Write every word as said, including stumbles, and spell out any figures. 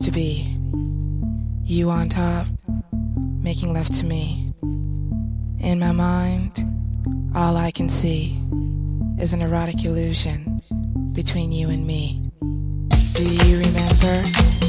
to be. You on top, making love to me. In my mind, all I can see is an erotic illusion between you and me. Do you remember?